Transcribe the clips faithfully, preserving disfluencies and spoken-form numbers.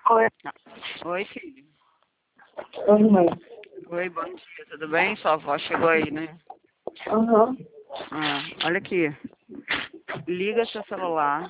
Oi. Ah, Oi, filho. Oi, mãe. Oi, bom dia, tudo bem? Sua avó chegou aí, né? Aham. Ah, olha aqui. Liga seu celular.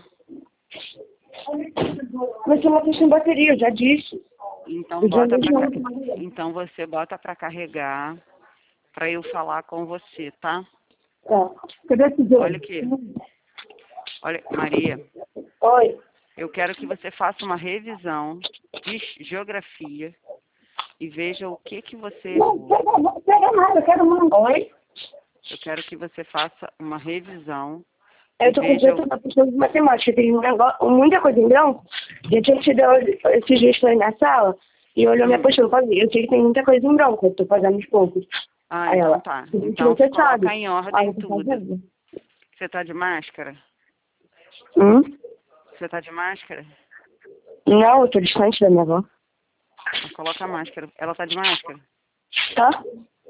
Mas você não tá sem bateria, eu já disse. Então Eu já bota pra ca... deixei. Então você bota pra carregar pra eu falar com você, tá? Tá. Cadê esse dedo? Olha aqui. Olha, Maria, Oi. eu quero que você faça uma revisão de geografia e veja o que que você Não, errou. pega, pega nada, eu quero mais. Oi? Eu quero que você faça uma revisão e Eu tô veja o... completando a questão de matemática. Tem um negócio, muita coisa em branco. E a gente deu esses dias foi na sala e olhou minha Hum. postura. Eu falei, eu sei que tem muita coisa em branco, eu tô fazendo aos poucos. Ah, Aí então ela, tá. tudo que Então você coloca sabe. em Aí ordem eu tô tudo. fazendo. Você tá de máscara? Hum? Você tá de máscara? Não, eu tô distante da minha avó. Então coloca a máscara. Ela tá de máscara? Tá?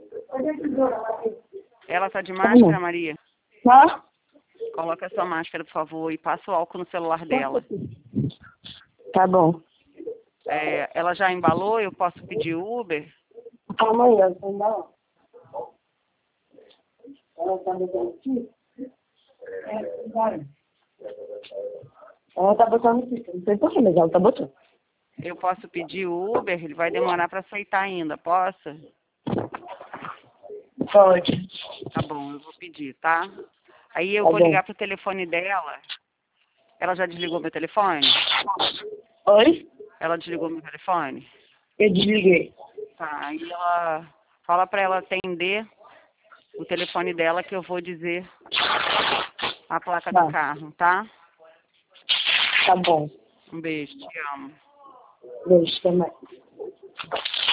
Ela tá de Tá máscara, bom. Maria? Tá? Coloca a sua máscara, por favor, e passa o álcool no celular dela. Tá bom. É, ela já embalou? Eu posso pedir Uber? Calma aí, ela tá indo lá. Ela tá botando aqui? É, vai. Ela tá botando aqui. Não sei porquê, mas ela tá botando. Eu posso pedir Uber? Ele vai demorar para aceitar ainda. Posso? Pode. Tá bom, eu vou pedir, tá? Aí eu Tá vou bom. ligar pro telefone dela. Ela já desligou meu telefone? Oi? Ela desligou meu telefone? Eu desliguei. Tá, aí ela fala para ela atender o telefone dela que eu vou dizer a placa do Tá. carro, tá? Tá bom. Um beijo, te amo. Beijo, até mais.